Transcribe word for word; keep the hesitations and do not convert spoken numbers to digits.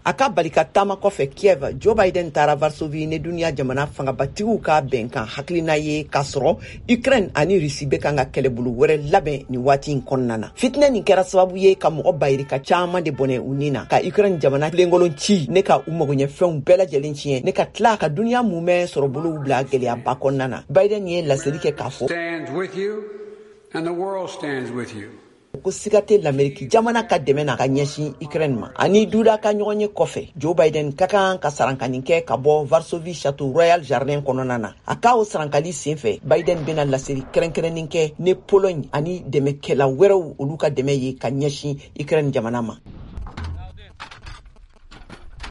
a ka balika tama kɔfɛ Kiev, Joe Biden taara Varsovie ne dunia jamana fangabatigiw ka bɛnkan hakilina ye k'a sɔrɔ Ukraine ani Russie bɛ kan ka kɛlɛbolo wɛrɛ labɛn ni waati in kɔnɔna na. Fitinɛ nin kɛra sababu ye ka mɔgɔ bayirika caman de bɔnɛ u ni na, ka Ukraine jamana tilenkolon ci ne ka u magoɲɛfɛnw bɛɛ lajɛlen tiɲɛ, ne ka tila ka dunia mumɛ sɔrɔ bolow bila gɛlɛyaba kɔnɔna na. Biden ye laseli kɛ k'a fɔ and the world stands with you. ko siga tɛ l'Amérique jamana ka dɛmɛ na ka ɲɛsin Ukraine ma. Ani duda ka ɲɔgɔn ye kɔfɛ, Joe Biden ka kan ka sarankani kɛ ka bɔ Varsovie Château Royal Jardin kɔnɔna na. A ka o sarankali senfɛ, Biden bɛna laseli kɛrɛnkɛrɛnnin kɛ ne Pologne ani dɛmɛkɛla wɛrɛw olu ka dɛmɛ ye ka ɲɛsin Ukraine jamana ma.